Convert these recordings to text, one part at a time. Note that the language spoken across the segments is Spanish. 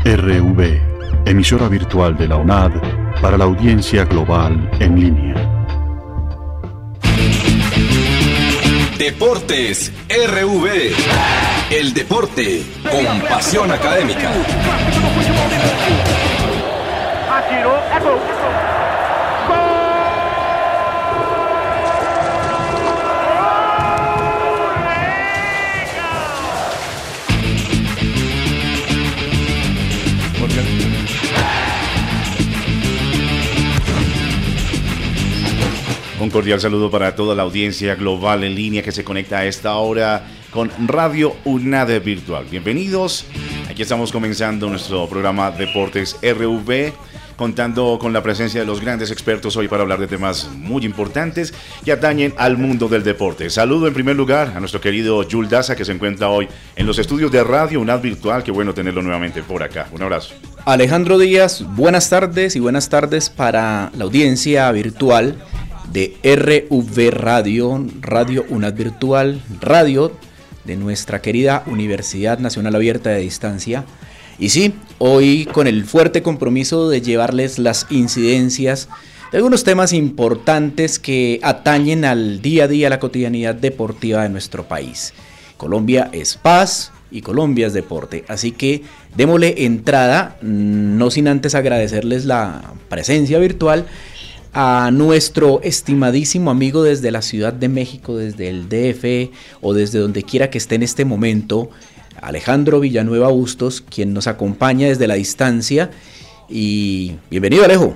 RV, emisora virtual de la UNAD para la audiencia global en línea. Deportes RV, el deporte con pasión académica. Un cordial saludo para toda la audiencia global en línea que se conecta a esta hora con Radio UNAD Virtual. Bienvenidos, aquí estamos comenzando nuestro programa Deportes RV, contando con la presencia de los grandes expertos hoy para hablar de temas muy importantes que atañen al mundo del deporte. Saludo en primer lugar a nuestro querido Jules Daza, que se encuentra hoy en los estudios de Radio UNAD Virtual. Qué bueno tenerlo nuevamente por acá. Un abrazo. Alejandro Díaz, buenas tardes y buenas tardes para la audiencia virtual de RV Radio, Radio UNAD Virtual, radio de nuestra querida Universidad Nacional Abierta de Distancia. Y sí, hoy con el fuerte compromiso de llevarles las incidencias de algunos temas importantes que atañen al día a día, la cotidianidad deportiva de nuestro país. Colombia es paz y Colombia es deporte, así que démosle entrada, no sin antes agradecerles la presencia virtual a nuestro estimadísimo amigo desde la Ciudad de México, desde el DF o desde donde quiera que esté en este momento, Alejandro Villanueva Bustos, quien nos acompaña desde la distancia. Y bienvenido, Alejo.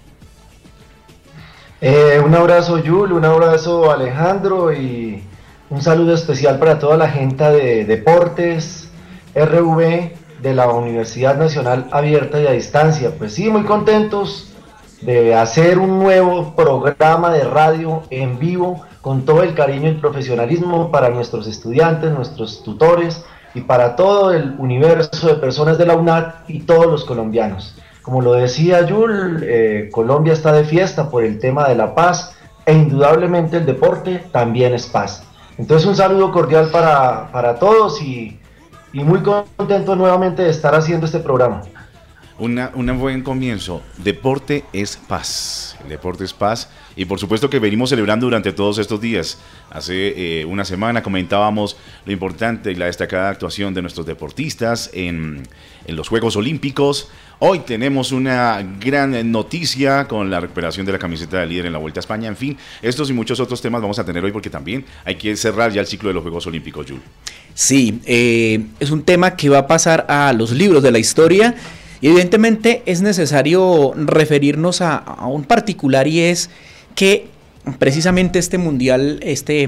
Un abrazo, Yul, un abrazo, Alejandro, y un saludo especial para toda la gente de Deportes RV de la Universidad Nacional Abierta y a Distancia. Pues sí, muy contentos de hacer un nuevo programa de radio en vivo con todo el cariño y el profesionalismo para nuestros estudiantes, nuestros tutores y para todo el universo de personas de la UNAD y todos los colombianos. Como lo decía Yul, Colombia está de fiesta por el tema de la paz e indudablemente el deporte también es paz. Entonces un saludo cordial para todos y muy contento nuevamente de estar haciendo este programa. Un buen comienzo. Deporte es paz. El deporte es paz. Y por supuesto que venimos celebrando durante todos estos días. Hace una semana comentábamos lo importante y la destacada actuación de nuestros deportistas en los Juegos Olímpicos. Hoy tenemos una gran noticia con la recuperación de la camiseta de líder en la Vuelta a España. En fin, estos y muchos otros temas vamos a tener hoy porque también hay que cerrar ya el ciclo de los Juegos Olímpicos, Jules. Sí, es un tema que va a pasar a los libros de la historia. Y evidentemente es necesario referirnos a un particular, y es que precisamente este mundial,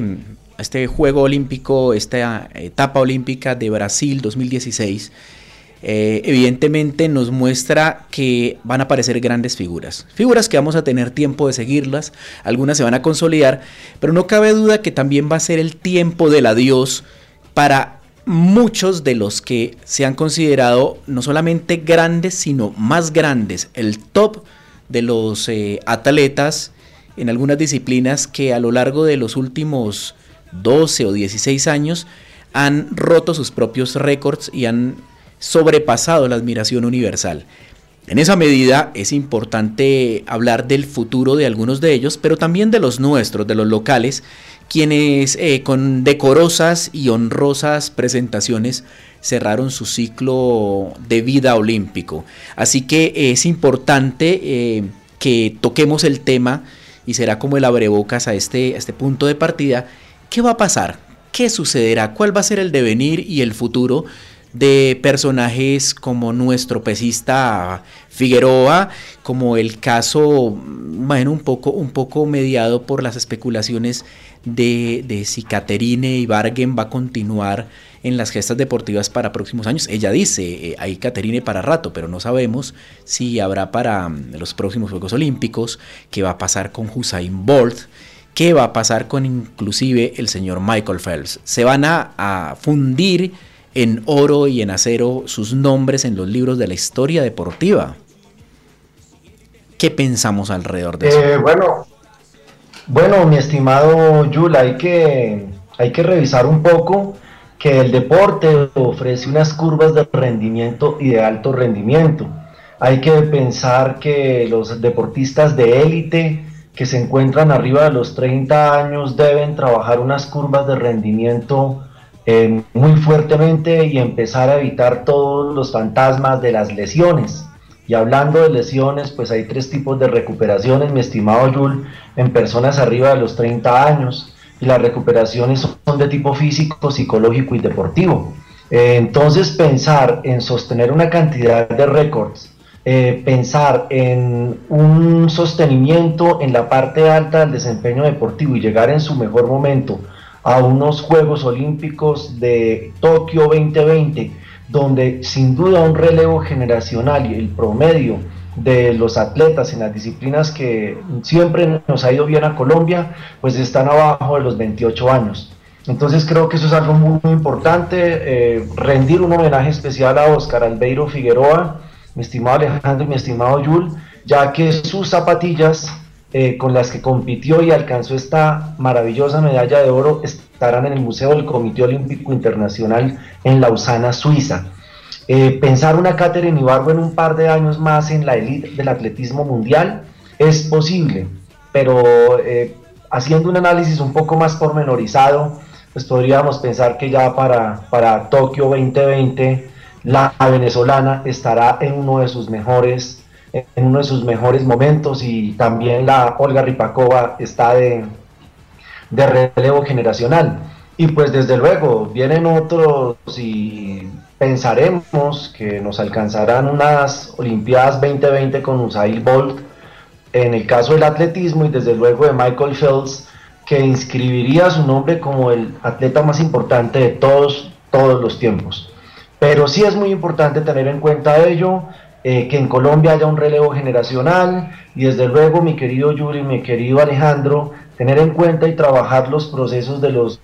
este Juego Olímpico, esta etapa olímpica de Brasil 2016, evidentemente nos muestra que van a aparecer grandes figuras que vamos a tener tiempo de seguirlas, algunas se van a consolidar, pero no cabe duda que también va a ser el tiempo del adiós para muchos de los que se han considerado no solamente grandes, sino más grandes, el top de los atletas en algunas disciplinas que a lo largo de los últimos 12 o 16 años han roto sus propios récords y han sobrepasado la admiración universal. En esa medida es importante hablar del futuro de algunos de ellos, pero también de los nuestros, de los locales, quienes con decorosas y honrosas presentaciones cerraron su ciclo de vida olímpico. Así que es importante que toquemos el tema y será como el abrebocas a este punto de partida. ¿Qué va a pasar? ¿Qué sucederá? ¿Cuál va a ser el devenir y el futuro de personajes como nuestro pesista Figueroa, como el caso, bueno, un poco mediado por las especulaciones de si Caterine Ibargüen va a continuar en las gestas deportivas para próximos años? Ella dice, hay Caterine para rato, pero no sabemos si habrá para los próximos Juegos Olímpicos. ¿Qué va a pasar con Usain Bolt? ¿Qué va a pasar con inclusive el señor Michael Phelps? ¿Se van a fundir en oro y en acero sus nombres en los libros de la historia deportiva? ¿Qué pensamos alrededor de eso? Bueno, mi estimado Yul, hay que revisar un poco que el deporte ofrece unas curvas de rendimiento y de alto rendimiento. Hay que pensar que los deportistas de élite que se encuentran arriba de los 30 años deben trabajar unas curvas de rendimiento muy fuertemente y empezar a evitar todos los fantasmas de las lesiones. Y hablando de lesiones, pues hay 3 tipos de recuperaciones, mi estimado Yul, en personas arriba de los 30 años, y las recuperaciones son de tipo físico, psicológico y deportivo. Entonces pensar en sostener una cantidad de récords, pensar en un sostenimiento en la parte alta del desempeño deportivo y llegar en su mejor momento a unos Juegos Olímpicos de Tokio 2020, donde sin duda un relevo generacional y el promedio de los atletas en las disciplinas que siempre nos ha ido bien a Colombia, pues están abajo de los 28 años. Entonces creo que eso es algo muy, muy importante, rendir un homenaje especial a Óscar Albeiro Figueroa, mi estimado Alejandro y mi estimado Yul, ya que sus zapatillas con las que compitió y alcanzó esta maravillosa medalla de oro estarán en el Museo del Comité Olímpico Internacional en Lausana, Suiza. Pensar una Katherine Ibargüen en un par de años más en la élite del atletismo mundial es posible, pero haciendo un análisis un poco más pormenorizado, pues podríamos pensar que ya para Tokio 2020 la venezolana estará en uno de sus mejores momentos, y también la Olga Ripakova está de relevo generacional. Y pues desde luego vienen otros y pensaremos que nos alcanzarán unas Olimpiadas 2020 con Usain Bolt en el caso del atletismo, y desde luego de Michael Phelps, que inscribiría su nombre como el atleta más importante de todos los tiempos. Pero sí es muy importante tener en cuenta ello, que en Colombia haya un relevo generacional, y desde luego, mi querido Yuri, mi querido Alejandro, tener en cuenta y trabajar los procesos de los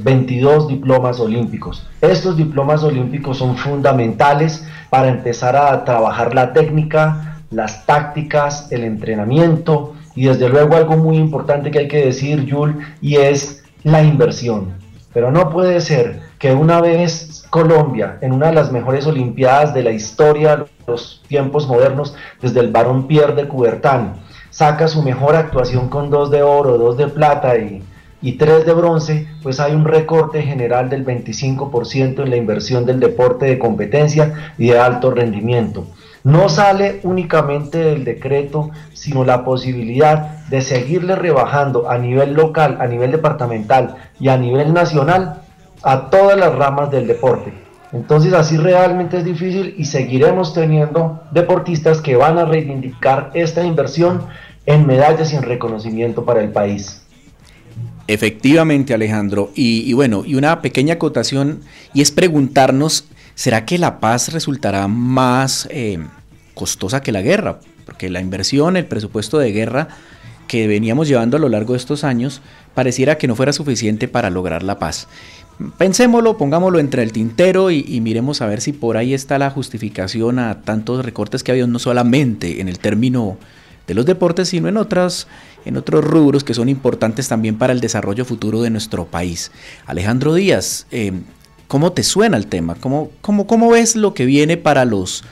22 diplomas olímpicos. Estos diplomas olímpicos son fundamentales para empezar a trabajar la técnica, las tácticas, el entrenamiento, y desde luego algo muy importante que hay que decir, Yul, y es la inversión. Pero no puede ser que una vez Colombia, en una de las mejores olimpiadas de la historia de los tiempos modernos, desde el Barón Pierre de Coubertin, saca su mejor actuación con 2 de oro, 2 de plata y 3 de bronce, pues hay un recorte general del 25% en la inversión del deporte de competencia y de alto rendimiento. No sale únicamente del decreto, sino la posibilidad de seguirle rebajando a nivel local, a nivel departamental y a nivel nacional a todas las ramas del deporte. Entonces así realmente es difícil, y seguiremos teniendo deportistas que van a reivindicar esta inversión en medallas y en reconocimiento para el país. Efectivamente, Alejandro, y bueno, y una pequeña acotación, y es preguntarnos, ¿será que la paz resultará más costosa que la guerra? Porque la inversión, el presupuesto de guerra que veníamos llevando a lo largo de estos años, pareciera que no fuera suficiente para lograr la paz. Pensémoslo, pongámoslo entre el tintero y miremos a ver si por ahí está la justificación a tantos recortes que ha habido, no solamente en el término de los deportes, sino en otros rubros que son importantes también para el desarrollo futuro de nuestro país. Alejandro Díaz, ¿cómo te suena el tema? ¿Cómo ves lo que viene para los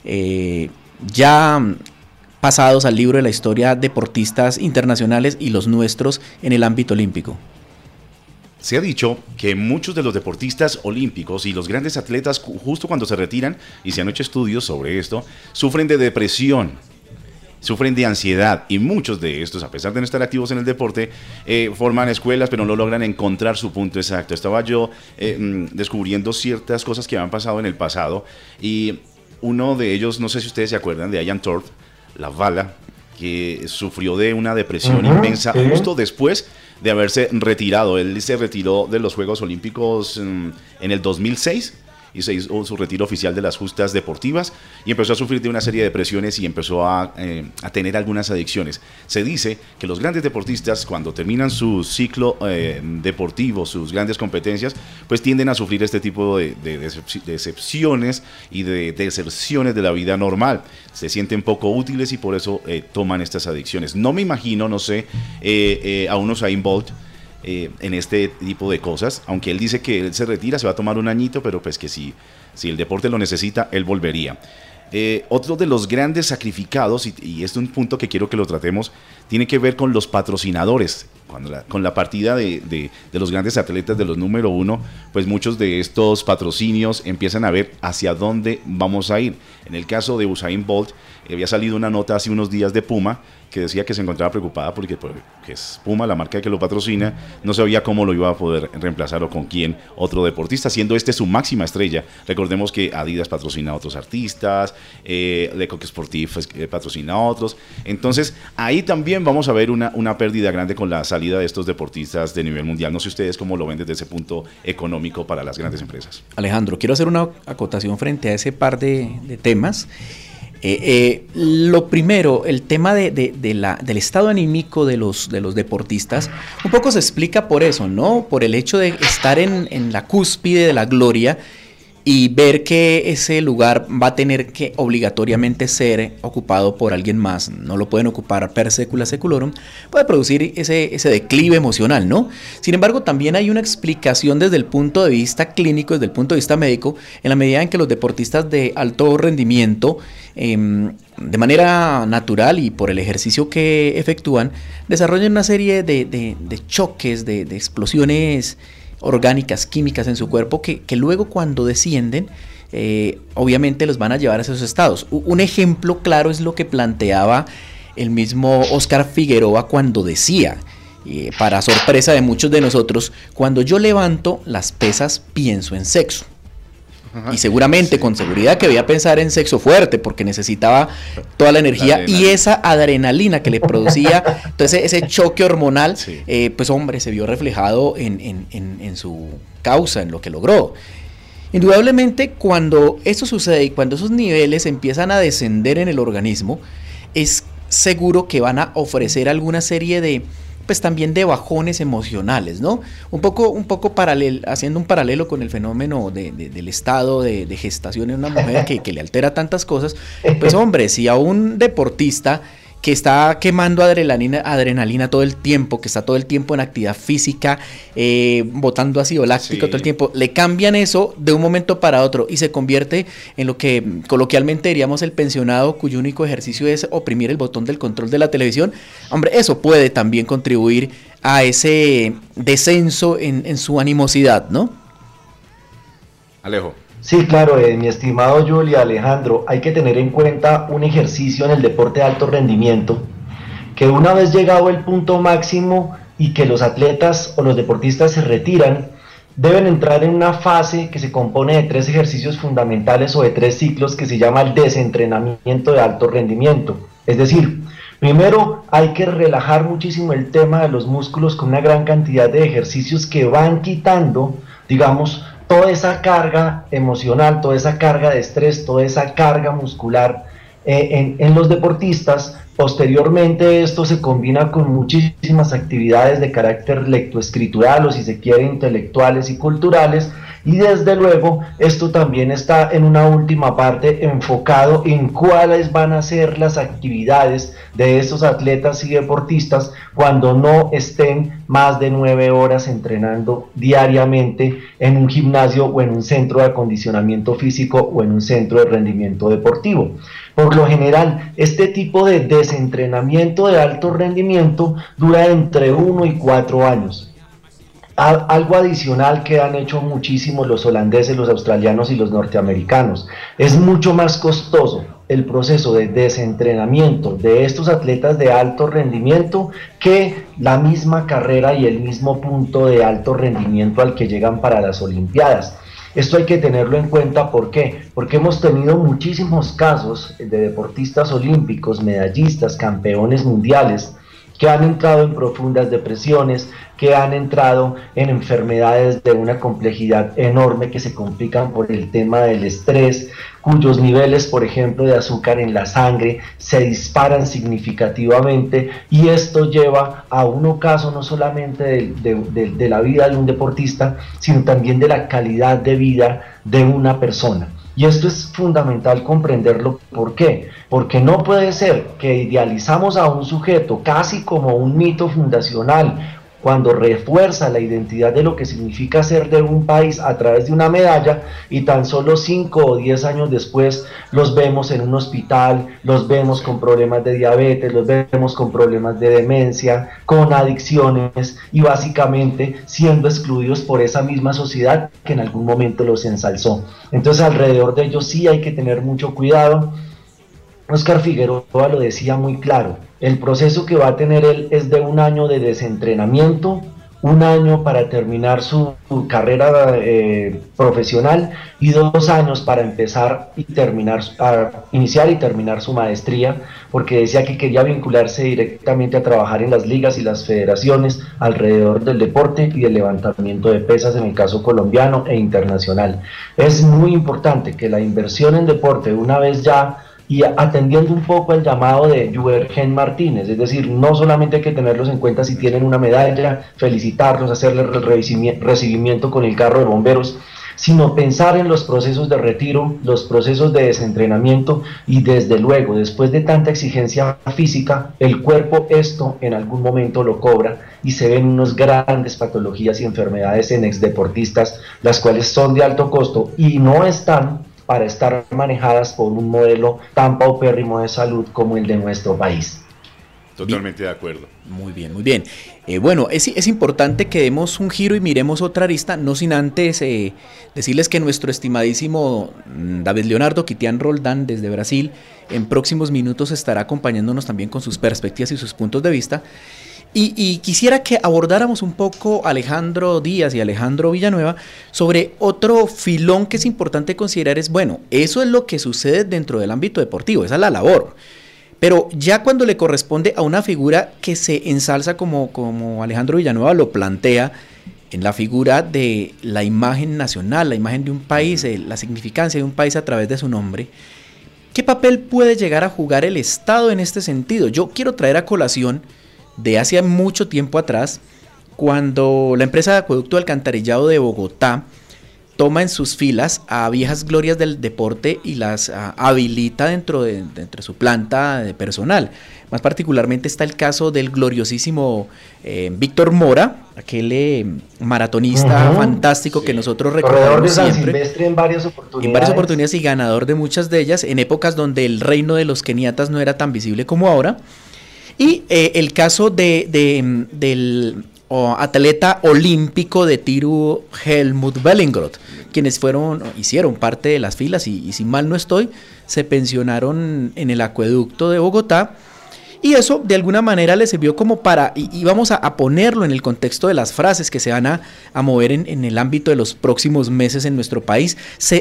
ya pasados al libro de la historia deportistas internacionales y los nuestros en el ámbito olímpico? Se ha dicho que muchos de los deportistas olímpicos y los grandes atletas, justo cuando se retiran, y se han hecho estudios sobre esto, sufren de depresión, sufren de ansiedad, y muchos de estos, a pesar de no estar activos en el deporte, forman escuelas pero no logran encontrar su punto exacto. Estaba yo descubriendo ciertas cosas que habían pasado en el pasado, y uno de ellos, no sé si ustedes se acuerdan de Ian Thorpe, la bala, que sufrió de una depresión inmensa justo después de haberse retirado. Él se retiró de los Juegos Olímpicos en el 2006 y se hizo su retiro oficial de las justas deportivas, y empezó a sufrir de una serie de depresiones y empezó a tener algunas adicciones. Se dice que los grandes deportistas, cuando terminan su ciclo deportivo, sus grandes competencias, pues tienden a sufrir este tipo de decepciones y de deserciones de la vida normal. Se sienten poco útiles y por eso toman estas adicciones. No me imagino, no sé, a un Usain Bolt en este tipo de cosas, aunque él dice que él se retira, se va a tomar un añito, pero pues que si el deporte lo necesita, él volvería. Otro de los grandes sacrificados, y este es un punto que quiero que lo tratemos, tiene que ver con los patrocinadores. Con la partida de los grandes atletas, de los número uno, pues muchos de estos patrocinios empiezan a ver hacia dónde vamos a ir. En el caso de Usain Bolt, había salido una nota hace unos días de Puma que decía que se encontraba preocupada porque que es Puma, la marca que lo patrocina, no sabía cómo lo iba a poder reemplazar o con quién otro deportista, siendo este su máxima estrella. Recordemos que Adidas patrocina a otros artistas, Le Coq Sportif patrocina a otros. Entonces, ahí también vamos a ver una pérdida grande con la salida de estos deportistas de nivel mundial. No sé ustedes cómo lo ven desde ese punto económico para las grandes empresas. Alejandro, quiero hacer una acotación frente a ese par de temas. Lo primero, el tema del estado anímico de los deportistas, un poco se explica por eso, ¿no? Por el hecho de estar en la cúspide de la gloria y ver que ese lugar va a tener que obligatoriamente ser ocupado por alguien más, no lo pueden ocupar per secula seculorum, puede producir ese declive emocional, ¿no? Sin embargo, también hay una explicación desde el punto de vista clínico, desde el punto de vista médico, en la medida en que los deportistas de alto rendimiento, de manera natural y por el ejercicio que efectúan, desarrollan una serie de choques, de explosiones orgánicas, químicas en su cuerpo que luego cuando descienden, obviamente los van a llevar a esos estados. Un ejemplo claro es lo que planteaba el mismo Oscar Figueroa cuando decía, para sorpresa de muchos de nosotros, cuando yo levanto las pesas pienso en sexo. Y seguramente, con seguridad, que voy a pensar en sexo fuerte porque necesitaba toda la energía y esa adrenalina que le producía, entonces ese choque hormonal, pues hombre, se vio reflejado en su causa, en lo que logró. Indudablemente, cuando eso sucede y cuando esos niveles empiezan a descender en el organismo, es seguro que van a ofrecer alguna serie de, pues también de bajones emocionales, ¿no? Un poco haciendo un paralelo con el fenómeno del estado de gestación en una mujer que le altera tantas cosas, pues hombre, si a un deportista que está quemando adrenalina todo el tiempo, que está todo el tiempo en actividad física, botando ácido láctico todo el tiempo, le cambian eso de un momento para otro y se convierte en lo que coloquialmente diríamos el pensionado cuyo único ejercicio es oprimir el botón del control de la televisión. Hombre, eso puede también contribuir a ese descenso en su animosidad, ¿no? Alejo. Sí, claro, mi estimado Julia, Alejandro, hay que tener en cuenta un ejercicio en el deporte de alto rendimiento, que una vez llegado el punto máximo y que los atletas o los deportistas se retiran, deben entrar en una fase que se compone de 3 ejercicios fundamentales o de 3 ciclos que se llama el desentrenamiento de alto rendimiento. Es decir, primero hay que relajar muchísimo el tema de los músculos con una gran cantidad de ejercicios que van quitando, digamos, toda esa carga emocional, toda esa carga de estrés, toda esa carga muscular en los deportistas. Posteriormente esto se combina con muchísimas actividades de carácter lectoescritural o si se quiere intelectuales y culturales, y desde luego esto también está en una última parte enfocado en cuáles van a ser las actividades de estos atletas y deportistas cuando no estén más de 9 horas entrenando diariamente en un gimnasio o en un centro de acondicionamiento físico o en un centro de rendimiento deportivo. Por lo general, este tipo de desentrenamiento de alto rendimiento dura entre 1 y 4 años. Algo adicional que han hecho muchísimo los holandeses, los australianos y los norteamericanos, es mucho más costoso el proceso de desentrenamiento de estos atletas de alto rendimiento que la misma carrera y el mismo punto de alto rendimiento al que llegan para las Olimpiadas. Esto hay que tenerlo en cuenta, ¿por qué? Porque hemos tenido muchísimos casos de deportistas olímpicos, medallistas, campeones mundiales, que han entrado en profundas depresiones, que han entrado en enfermedades de una complejidad enorme que se complican por el tema del estrés, cuyos niveles, por ejemplo, de azúcar en la sangre se disparan significativamente, y esto lleva a un ocaso no solamente de la vida de un deportista, sino también de la calidad de vida de una persona. Y esto es fundamental comprenderlo. ¿Por qué? Porque no puede ser que idealizamos a un sujeto casi como un mito fundacional, cuando refuerza la identidad de lo que significa ser de un país a través de una medalla, y tan solo 5 o 10 años después los vemos en un hospital, los vemos con problemas de diabetes, los vemos con problemas de demencia, con adicciones, y básicamente siendo excluidos por esa misma sociedad que en algún momento los ensalzó. Entonces alrededor de ellos sí hay que tener mucho cuidado. Oscar Figueroa lo decía muy claro, el proceso que va a tener él es de 1 año de desentrenamiento, 1 año para terminar su carrera profesional, y 2 años para empezar y iniciar y terminar su maestría, porque decía que quería vincularse directamente a trabajar en las ligas y las federaciones alrededor del deporte y del levantamiento de pesas en el caso colombiano e internacional. Es muy importante que la inversión en deporte, una vez ya, y atendiendo un poco el llamado de Juergen Martínez, es decir, no solamente hay que tenerlos en cuenta si tienen una medalla, felicitarlos, hacerles el recibimiento con el carro de bomberos, sino pensar en los procesos de retiro, los procesos de desentrenamiento, y desde luego, después de tanta exigencia física, el cuerpo esto en algún momento lo cobra, y se ven unas grandes patologías y enfermedades en exdeportistas, las cuales son de alto costo y no están para estar manejadas por un modelo tan paupérrimo de salud como el de nuestro país. Totalmente de acuerdo. Muy bien, muy bien. Bueno, es importante que demos un giro y miremos otra arista, no sin antes decirles que nuestro estimadísimo David Leonardo Quitián Roldán desde Brasil en próximos minutos estará acompañándonos también con sus perspectivas y sus puntos de vista. Y quisiera que abordáramos un poco Alejandro Díaz y Alejandro Villanueva sobre otro filón que es importante considerar. Es bueno, eso es lo que sucede dentro del ámbito deportivo, esa es la labor, pero ya cuando le corresponde a una figura que se ensalza como Alejandro Villanueva lo plantea, en la figura de la imagen nacional, la imagen de un país, la significancia de un país a través de su nombre, ¿qué papel puede llegar a jugar el Estado en este sentido? Yo quiero traer a colación de hace mucho tiempo atrás, cuando la empresa de acueducto de alcantarillado de Bogotá toma en sus filas a viejas glorias del deporte y las habilita dentro de su planta de personal. Más particularmente está el caso del gloriosísimo Víctor Mora, aquel maratonista fantástico que nosotros recordamos siempre. En varias oportunidades y ganador de muchas de ellas, en épocas donde el reino de los keniatas no era tan visible como ahora. Y el caso del atleta olímpico de tiro Helmut Bellingroth, quienes hicieron parte de las filas y si mal no estoy, se pensionaron en el acueducto de Bogotá, y eso de alguna manera le sirvió como para, y vamos a ponerlo en el contexto de las frases que se van a mover en el ámbito de los próximos meses en nuestro país,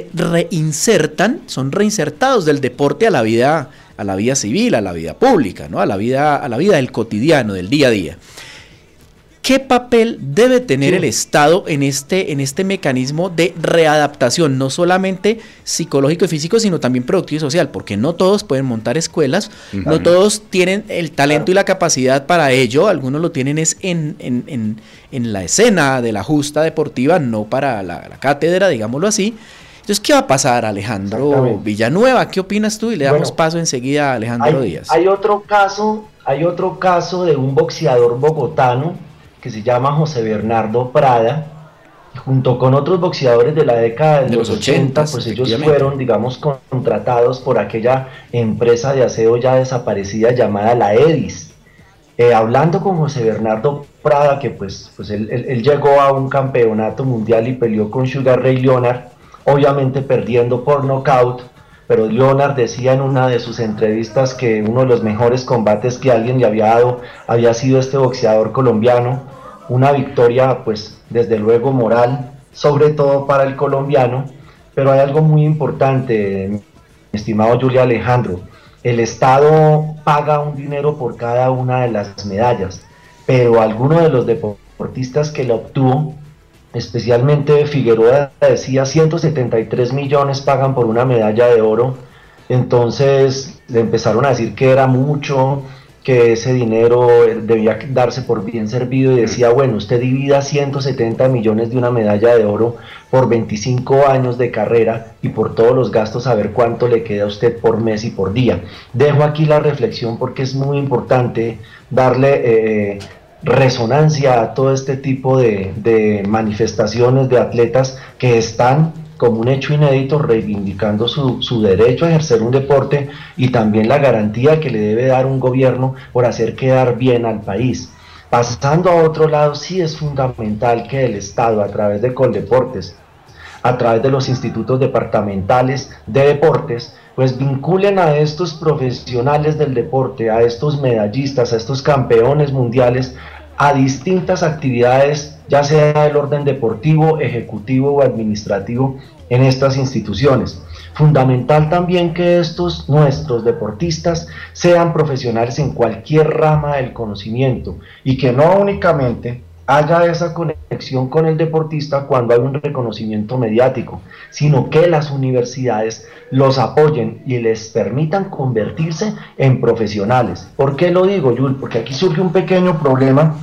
son reinsertados del deporte a la vida civil, a la vida pública, ¿no? a la vida del cotidiano, del día a día. ¿Qué papel debe tener el Estado en este mecanismo de readaptación, no solamente psicológico y físico, sino también productivo y social? Porque no todos pueden montar escuelas, no todos tienen el talento y la capacidad para ello, algunos lo tienen en la escena de la justa deportiva, no para la cátedra, digámoslo así. Entonces, ¿qué va a pasar, Alejandro Villanueva? ¿Qué opinas tú? Y le damos paso enseguida a Alejandro Díaz. Hay otro caso de un boxeador bogotano que se llama José Bernardo Prada, junto con otros boxeadores de la década de los 80, pues ellos fueron, digamos, contratados por aquella empresa de aseo ya desaparecida llamada la Edis. Hablando con José Bernardo Prada, que pues él llegó a un campeonato mundial y peleó con Sugar Ray Leonard, obviamente perdiendo por nocaut, pero Leonard decía en una de sus entrevistas que uno de los mejores combates que alguien le había dado había sido este boxeador colombiano, una victoria pues desde luego moral, sobre todo para el colombiano, pero hay algo muy importante, mi estimado Julio Alejandro, el Estado paga un dinero por cada una de las medallas, pero alguno de los deportistas que la obtuvo, especialmente Figueroa, decía 173 millones pagan por una medalla de oro. Entonces le empezaron a decir que era mucho, que ese dinero debía darse por bien servido, y decía, bueno, usted divida 170 millones de una medalla de oro por 25 años de carrera y por todos los gastos, a ver cuánto le queda a usted por mes y por día. Dejo aquí la reflexión porque es muy importante darle resonancia a todo este tipo de manifestaciones de atletas que están como un hecho inédito reivindicando su derecho a ejercer un deporte y también la garantía que le debe dar un gobierno por hacer quedar bien al país. Pasando a otro lado, sí es fundamental que el Estado, a través de Coldeportes, a través de los institutos departamentales de deportes, pues vinculen a estos profesionales del deporte, a estos medallistas, a estos campeones mundiales, a distintas actividades, ya sea del orden deportivo, ejecutivo o administrativo en estas instituciones. Fundamental también que nuestros deportistas sean profesionales en cualquier rama del conocimiento y que no únicamente haya esa conexión con el deportista cuando hay un reconocimiento mediático, sino que las universidades los apoyen y les permitan convertirse en profesionales. ¿Por qué lo digo, Yul? Porque aquí surge un pequeño problema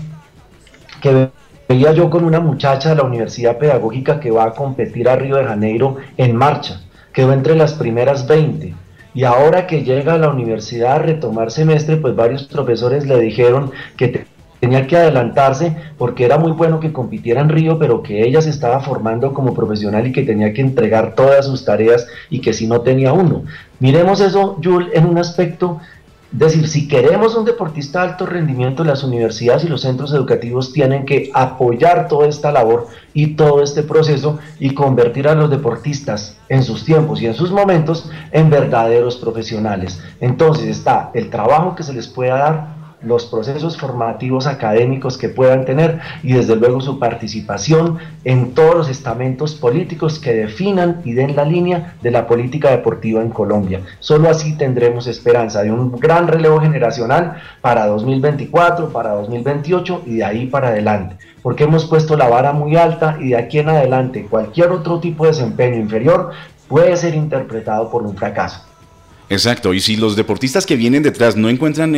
que veía yo con una muchacha de la Universidad Pedagógica que va a competir a Río de Janeiro en marcha. Quedó entre las primeras 20 y ahora que llega a la universidad a retomar semestre, pues varios profesores le dijeron que tenía que adelantarse porque era muy bueno que compitiera en Río, pero que ella se estaba formando como profesional y que tenía que entregar todas sus tareas y que si no tenía uno. Miremos eso, Yul, en un aspecto. Es decir, si queremos un deportista de alto rendimiento, las universidades y los centros educativos tienen que apoyar toda esta labor y todo este proceso y convertir a los deportistas en sus tiempos y en sus momentos en verdaderos profesionales. Entonces está el trabajo que se les pueda dar, los procesos formativos académicos que puedan tener y desde luego su participación en todos los estamentos políticos que definan y den la línea de la política deportiva en Colombia. Solo así tendremos esperanza de un gran relevo generacional para 2024, para 2028 y de ahí para adelante, porque hemos puesto la vara muy alta y de aquí en adelante cualquier otro tipo de desempeño inferior puede ser interpretado por un fracaso. Exacto, y si los deportistas que vienen detrás no encuentran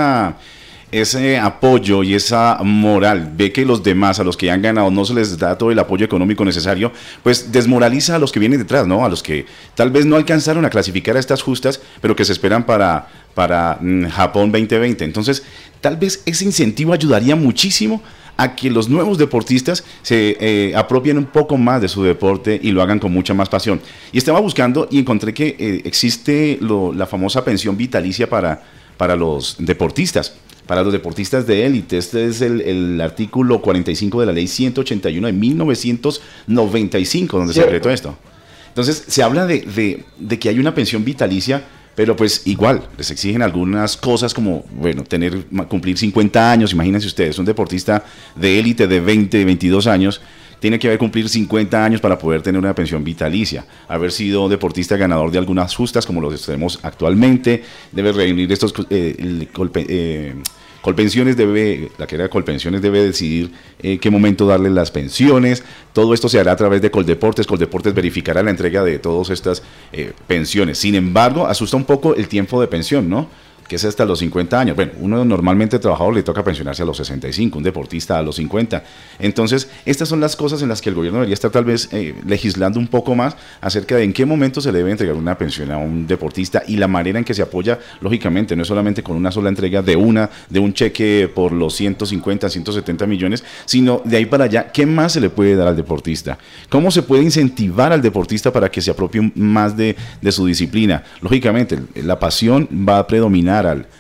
ese apoyo y esa moral, ve que los demás, a los que han ganado, no se les da todo el apoyo económico necesario, pues desmoraliza a los que vienen detrás, ¿no? A los que tal vez no alcanzaron a clasificar a estas justas, pero que se esperan para Japón 2020. Entonces, tal vez ese incentivo ayudaría muchísimo a que los nuevos deportistas se apropien un poco más de su deporte y lo hagan con mucha más pasión. Y estaba buscando y encontré que existe la famosa pensión vitalicia para los deportistas. Para los deportistas de élite. Este es el artículo 45 de la ley 181 de 1995, donde se decretó esto. Entonces, se habla de que hay una pensión vitalicia, pero pues igual, les exigen algunas cosas como, bueno, cumplir 50 años, imagínense ustedes, un deportista de élite de 20, 22 años, tiene que cumplir 50 años para poder tener una pensión vitalicia, haber sido deportista ganador de algunas justas como los tenemos actualmente, debe reunir estos Colpensiones la carrera de Colpensiones debe decidir qué momento darle las pensiones. Todo esto se hará a través de Coldeportes. Coldeportes verificará la entrega de todas estas pensiones. Sin embargo, asusta un poco el tiempo de pensión, ¿no? Que es hasta los 50 años. Bueno, uno normalmente trabajador le toca pensionarse a los 65, un deportista a los 50. Entonces, estas son las cosas en las que el gobierno debería estar tal vez legislando un poco más acerca de en qué momento se le debe entregar una pensión a un deportista y la manera en que se apoya, lógicamente, no es solamente con una sola entrega de un cheque por los 150, 170 millones, sino de ahí para allá, ¿qué más se le puede dar al deportista? ¿Cómo se puede incentivar al deportista para que se apropie más de su disciplina? Lógicamente, la pasión va a predominar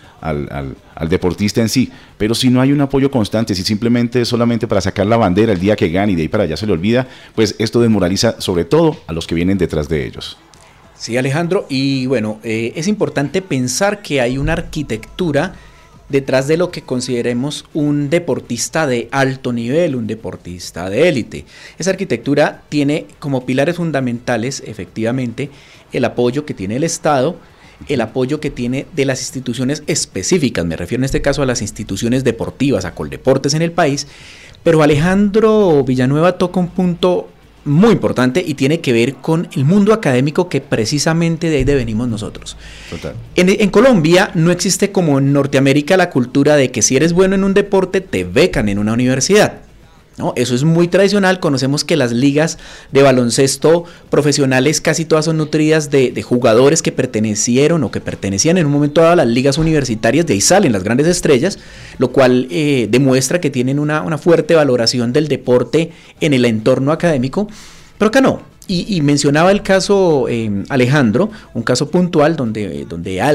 al deportista en sí, pero si no hay un apoyo constante, si simplemente es solamente para sacar la bandera el día que gane y de ahí para allá se le olvida, pues esto desmoraliza sobre todo a los que vienen detrás de ellos. Sí, Alejandro, y bueno, es importante pensar que hay una arquitectura detrás de lo que consideremos un deportista de alto nivel, un deportista de élite. Esa arquitectura tiene como pilares fundamentales, efectivamente, el apoyo que tiene el Estado, el apoyo que tiene de las instituciones específicas, me refiero en este caso a las instituciones deportivas, a Coldeportes en el país, pero Alejandro Villanueva toca un punto muy importante y tiene que ver con el mundo académico, que precisamente de ahí venimos nosotros. Total. En Colombia no existe como en Norteamérica la cultura de que si eres bueno en un deporte te becan en una universidad. ¿no? Eso es muy tradicional. Conocemos que las ligas de baloncesto profesionales casi todas son nutridas de jugadores que pertenecieron o que pertenecían en un momento dado a las ligas universitarias, de ahí salen las grandes estrellas, lo cual demuestra que tienen una fuerte valoración del deporte en el entorno académico, pero acá no. Y mencionaba el caso Alejandro, un caso puntual donde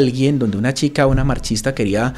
una chica, una marchista quería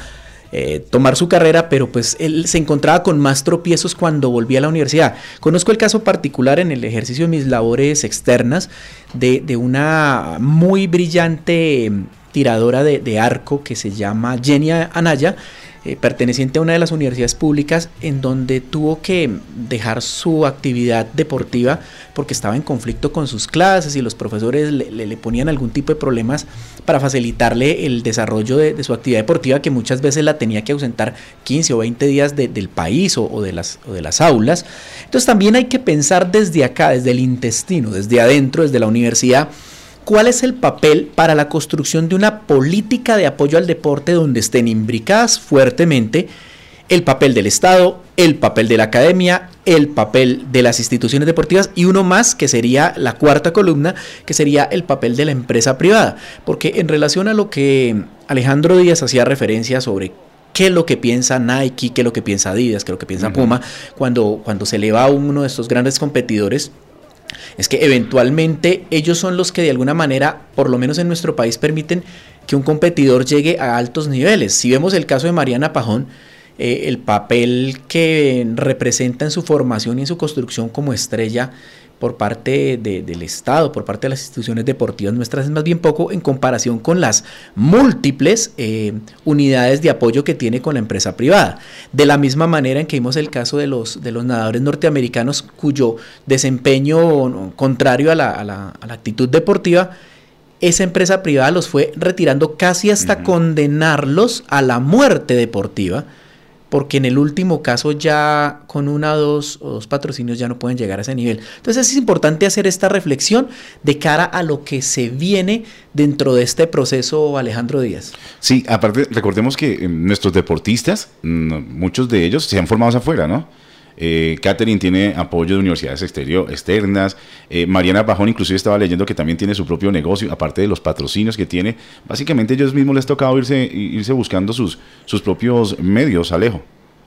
tomar su carrera, pero pues él se encontraba con más tropiezos cuando volvía a la universidad. Conozco el caso particular en el ejercicio de mis labores externas de una muy brillante tiradora de arco que se llama Jenny Anaya, perteneciente a una de las universidades públicas, en donde tuvo que dejar su actividad deportiva porque estaba en conflicto con sus clases y los profesores le ponían algún tipo de problemas para facilitarle el desarrollo de su actividad deportiva, que muchas veces la tenía que ausentar 15 o 20 días del país o de las aulas. Entonces también hay que pensar desde acá, desde el intestino, desde adentro, desde la universidad, ¿cuál es el papel para la construcción de una política de apoyo al deporte donde estén imbricadas fuertemente el papel del Estado, el papel de la academia, el papel de las instituciones deportivas y uno más que sería la cuarta columna, que sería el papel de la empresa privada? Porque en relación a lo que Alejandro Díaz hacía referencia sobre qué es lo que piensa Nike, qué es lo que piensa Adidas, qué es lo que piensa Puma, cuando se le va a uno de estos grandes competidores, es que eventualmente ellos son los que de alguna manera, por lo menos en nuestro país, permiten que un competidor llegue a altos niveles. Si vemos el caso de Mariana Pajón, el papel que representa en su formación y en su construcción como estrella por parte del Estado, por parte de las instituciones deportivas nuestras, es más bien poco en comparación con las múltiples unidades de apoyo que tiene con la empresa privada. De la misma manera en que vimos el caso de los nadadores norteamericanos, cuyo desempeño contrario a la actitud deportiva, esa empresa privada los fue retirando casi hasta condenarlos a la muerte deportiva, porque en el último caso ya con una o dos patrocinios ya no pueden llegar a ese nivel. Entonces es importante hacer esta reflexión de cara a lo que se viene dentro de este proceso, Alejandro Díaz. Sí, aparte recordemos que nuestros deportistas, muchos de ellos se han formado afuera, ¿no? Catherine tiene apoyo de universidades externas, Mariana Pajón inclusive estaba leyendo que también tiene su propio negocio, aparte de los patrocinios que tiene. Básicamente ellos mismos les ha tocado irse buscando sus propios medios, Alejo.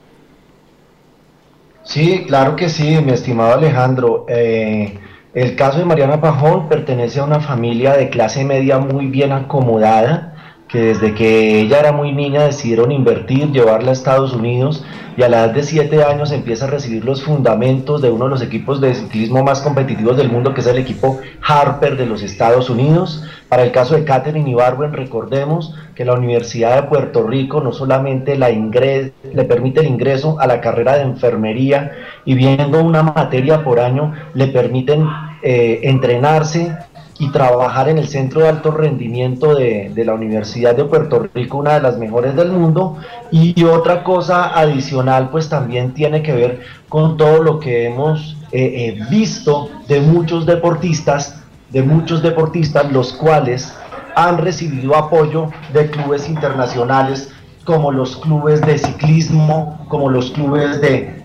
Sí, claro que sí, mi estimado Alejandro. El caso de Mariana Pajón pertenece a una familia de clase media muy bien acomodada, que desde que ella era muy niña decidieron invertir, llevarla a Estados Unidos, y a la edad de 7 años empieza a recibir los fundamentos de uno de los equipos de ciclismo más competitivos del mundo, que es el equipo Harper de los Estados Unidos. Para el caso de Catherine Ibargüen, recordemos que la Universidad de Puerto Rico no solamente le permite el ingreso a la carrera de enfermería, y viendo una materia por año le permiten entrenarse y trabajar en el centro de alto rendimiento de la Universidad de Puerto Rico, una de las mejores del mundo. Y otra cosa adicional pues también tiene que ver con todo lo que hemos visto de muchos deportistas, los cuales han recibido apoyo de clubes internacionales, como los clubes de ciclismo, como los clubes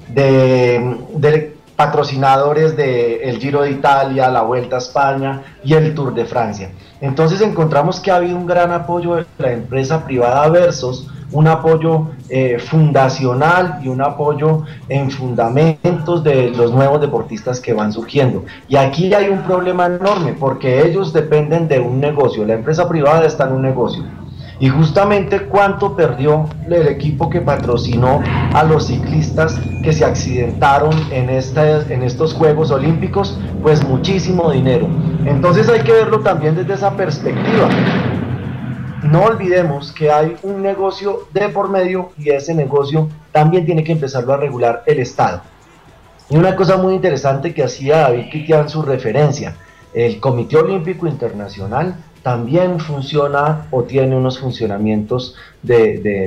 de patrocinadores del Giro de Italia, la Vuelta a España y el Tour de Francia. Entonces encontramos que ha habido un gran apoyo de la empresa privada versus un apoyo fundacional y un apoyo en fundamentos de los nuevos deportistas que van surgiendo. Y aquí hay un problema enorme, porque ellos dependen de un negocio, la empresa privada está en un negocio. Y justamente cuánto perdió el equipo que patrocinó a los ciclistas que se accidentaron en estos Juegos Olímpicos, pues muchísimo dinero. Entonces hay que verlo también desde esa perspectiva. No olvidemos que hay un negocio de por medio, y ese negocio también tiene que empezarlo a regular el Estado. Y una cosa muy interesante que hacía David Kitian su referencia, el Comité Olímpico Internacional también funciona o tiene unos funcionamientos de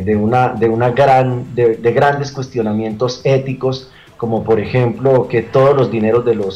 grandes cuestionamientos éticos, como por ejemplo que todos los dineros de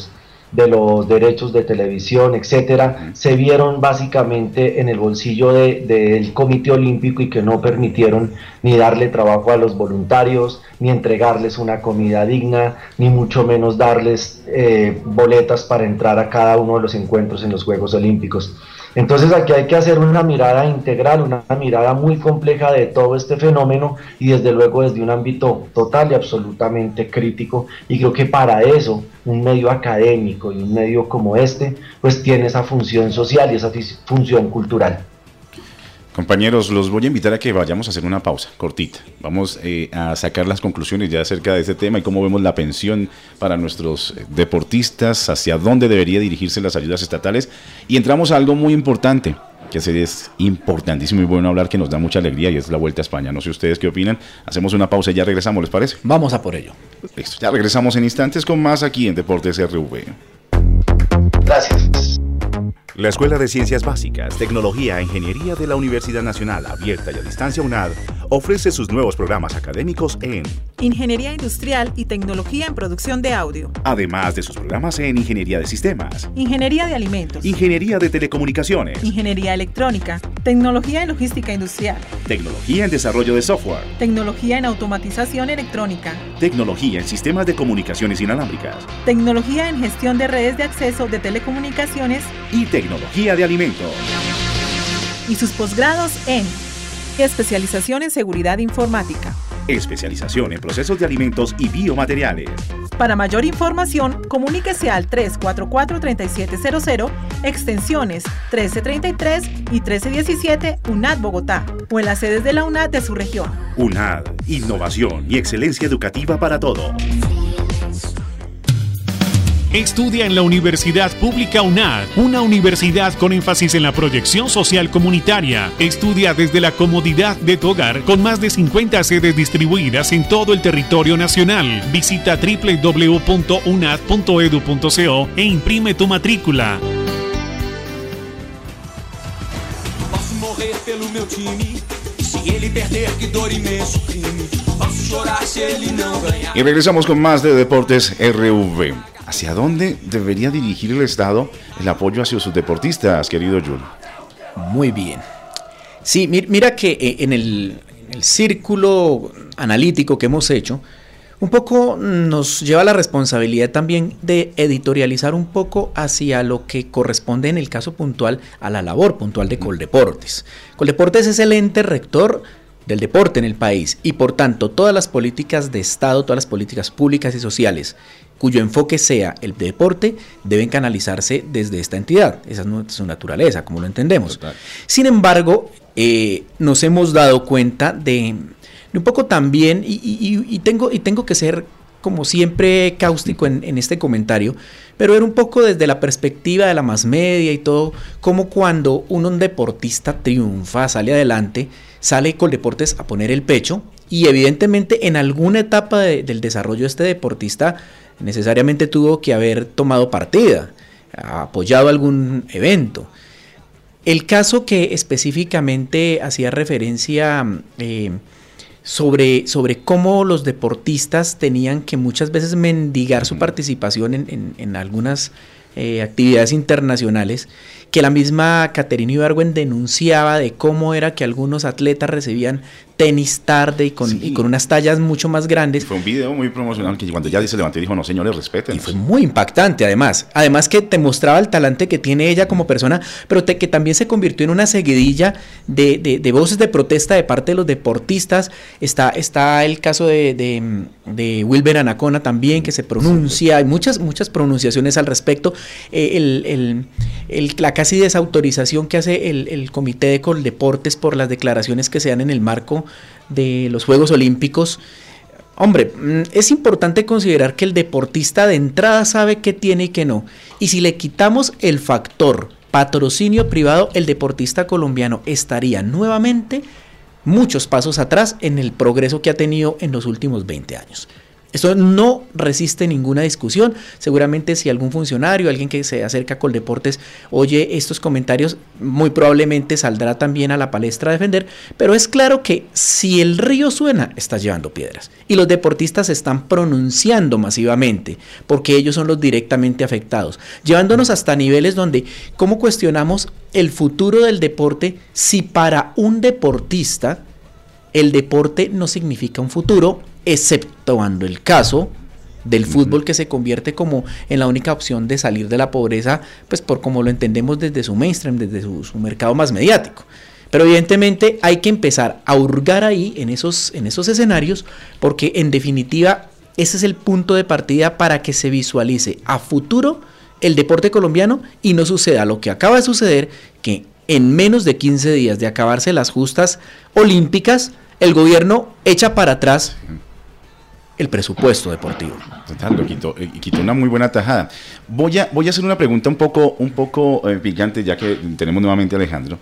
de los derechos de televisión, etcétera, se vieron básicamente en el bolsillo del Comité Olímpico y que no permitieron ni darle trabajo a los voluntarios, ni entregarles una comida digna, ni mucho menos darles boletas para entrar a cada uno de los encuentros en los Juegos Olímpicos. Entonces aquí hay que hacer una mirada integral, una mirada muy compleja de todo este fenómeno y desde luego desde un ámbito total y absolutamente crítico, y creo que para eso un medio académico y un medio como este pues tiene esa función social y esa función cultural. Compañeros, los voy a invitar a que vayamos a hacer una pausa cortita. Vamos a sacar las conclusiones ya acerca de este tema y cómo vemos la pensión para nuestros deportistas, hacia dónde debería dirigirse las ayudas estatales. Y entramos a algo muy importante, que es importantísimo y bueno hablar, que nos da mucha alegría, y es la Vuelta a España. No sé ustedes qué opinan. Hacemos una pausa y ya regresamos, ¿les parece? Vamos a por ello. Listo, ya regresamos en instantes con más aquí en Deportes RV. Gracias. La Escuela de Ciencias Básicas, Tecnología e Ingeniería de la Universidad Nacional Abierta y a Distancia UNAD ofrece sus nuevos programas académicos en Ingeniería Industrial y Tecnología en Producción de Audio, además de sus programas en Ingeniería de Sistemas, Ingeniería de Alimentos, Ingeniería de Telecomunicaciones, Ingeniería Electrónica, Tecnología en Logística Industrial, Tecnología en Desarrollo de Software, Tecnología en Automatización Electrónica, Tecnología en Sistemas de Comunicaciones Inalámbricas Tecnología en Gestión de Redes de Acceso de Telecomunicaciones y Tecnología de Alimentos. Y sus posgrados en Especialización en Seguridad Informática, Especialización en Procesos de Alimentos y Biomateriales. Para mayor información, comuníquese al 344-3700, extensiones 1333 y 1317 UNAD Bogotá, o en las sedes de la UNAD de su región. UNAD, innovación y excelencia educativa para todo. Estudia en la Universidad Pública UNAD, una universidad con énfasis en la proyección social comunitaria. Estudia desde la comodidad de tu hogar con más de 50 sedes distribuidas en todo el territorio nacional. Visita www.unad.edu.co e imprime tu matrícula. Y regresamos con más de Deportes RV. ¿Hacia dónde debería dirigir el Estado el apoyo hacia sus deportistas, querido Jules? Muy bien. Sí, mira que en el círculo analítico que hemos hecho, un poco nos lleva la responsabilidad también de editorializar un poco hacia lo que corresponde en el caso puntual a la labor puntual de Coldeportes. Coldeportes es el ente rector del deporte en el país y por tanto todas las políticas de Estado, todas las políticas públicas y sociales cuyo enfoque sea el deporte deben canalizarse desde esta entidad. Esa es su naturaleza, como lo entendemos. Total. Sin embargo, nos hemos dado cuenta de un poco también, y tengo que ser como siempre cáustico en este comentario, pero era un poco desde la perspectiva de la mass media y todo, como cuando un deportista triunfa, sale adelante, sale Coldeportes a poner el pecho, y evidentemente en alguna etapa del desarrollo de este deportista necesariamente tuvo que haber tomado partida, apoyado algún evento. El caso que específicamente hacía referencia sobre cómo los deportistas tenían que muchas veces mendigar su participación en algunas actividades internacionales, que la misma Caterina Ibargüen denunciaba de cómo era que algunos atletas recibían tenis tarde y con unas tallas mucho más grandes. Fue un video muy promocional que cuando ya se levantó y dijo, no señores, respeten. Y fue muy impactante además que te mostraba el talante que tiene ella como persona, pero que también se convirtió en una seguidilla de voces de protesta de parte de los deportistas. Está el caso de Wilber Anacona también, que se pronuncia, hay muchas pronunciaciones al respecto. La casi desautorización que hace el Comité de Coldeportes por las declaraciones que se dan en el marco de los Juegos Olímpicos. Hombre, es importante considerar que el deportista de entrada sabe qué tiene y qué no. Y si le quitamos el factor patrocinio privado, el deportista colombiano estaría nuevamente muchos pasos atrás en el progreso que ha tenido en los últimos 20 años. Eso no resiste ninguna discusión. Seguramente si algún funcionario, alguien que se acerca a Coldeportes, oye estos comentarios, muy probablemente saldrá también a la palestra a defender, pero es claro que si el río suena, está llevando piedras. Y los deportistas se están pronunciando masivamente, porque ellos son los directamente afectados, llevándonos hasta niveles donde, ¿cómo cuestionamos el futuro del deporte si para un deportista el deporte no significa un futuro, exceptuando el caso del fútbol, que se convierte como en la única opción de salir de la pobreza, pues por como lo entendemos desde su mainstream, desde su mercado más mediático? Pero evidentemente hay que empezar a hurgar ahí en esos escenarios, porque en definitiva ese es el punto de partida para que se visualice a futuro el deporte colombiano y no suceda lo que acaba de suceder, que en menos de 15 días de acabarse las justas olímpicas, el gobierno echa para atrás el presupuesto deportivo. Total, lo quitó una muy buena tajada. Voy a hacer una pregunta un poco picante, ya que tenemos nuevamente a Alejandro.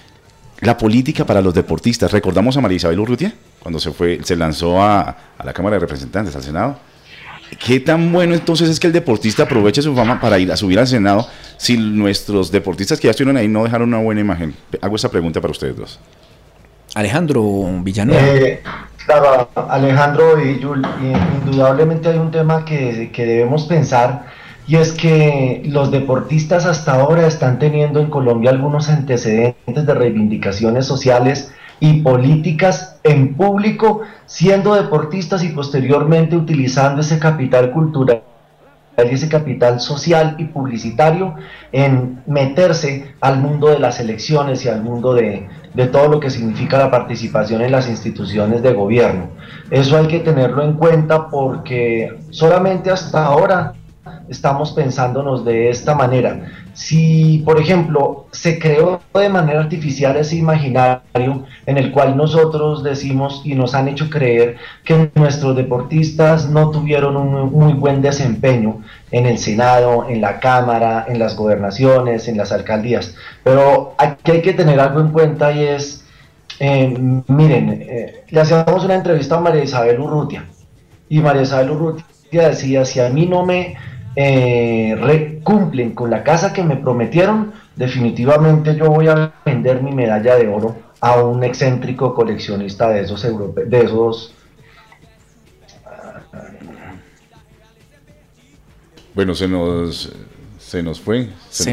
La política para los deportistas. ¿Recordamos a María Isabel Urrutia cuando se lanzó a la Cámara de Representantes, al Senado? ¿Qué tan bueno entonces es que el deportista aproveche su fama para ir a subir al Senado si nuestros deportistas que ya estuvieron ahí no dejaron una buena imagen? Hago esa pregunta para ustedes dos. Alejandro Villanueva. Claro, Alejandro y Yul, indudablemente hay un tema que debemos pensar, y es que los deportistas hasta ahora están teniendo en Colombia algunos antecedentes de reivindicaciones sociales y políticas en público, siendo deportistas y posteriormente utilizando ese capital cultural y ese capital social y publicitario en meterse al mundo de las elecciones y al mundo de todo lo que significa la participación en las instituciones de gobierno. Eso hay que tenerlo en cuenta, porque solamente hasta ahora estamos pensándonos de esta manera. Si, por ejemplo, se creó de manera artificial ese imaginario en el cual nosotros decimos y nos han hecho creer que nuestros deportistas no tuvieron un muy buen desempeño en el Senado, en la Cámara, en las gobernaciones, en las alcaldías, pero aquí hay que tener algo en cuenta, y es, le hacíamos una entrevista a María Isabel Urrutia, y María Isabel Urrutia decía: si a mí no me cumplen con la casa que me prometieron, definitivamente yo voy a vender mi medalla de oro a un excéntrico coleccionista de esos europeos, Bueno, se nos fue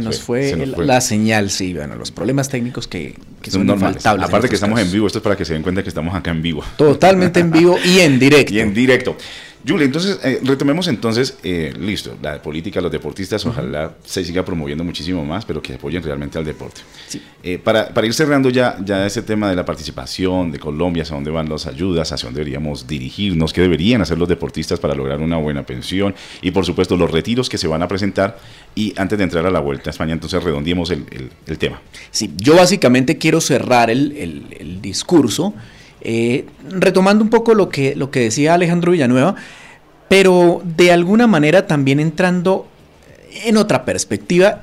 la señal, sí, bueno, los problemas técnicos que son normales. infaltables. Aparte que estamos en vivo, esto es para que se den cuenta que estamos acá en vivo. Totalmente en vivo y en directo. Julie, entonces, retomemos entonces, listo, la política, los deportistas, ojalá se siga promoviendo muchísimo más, pero que apoyen realmente al deporte. Sí. Para ir cerrando ya ese tema de la participación de Colombia, hacia dónde van las ayudas, hacia dónde deberíamos dirigirnos, qué deberían hacer los deportistas para lograr una buena pensión, y por supuesto los retiros que se van a presentar, y antes de entrar a la Vuelta a España, entonces redondeemos el tema. Sí, yo básicamente quiero cerrar el discurso retomando un poco lo que decía Alejandro Villanueva, pero de alguna manera también entrando en otra perspectiva,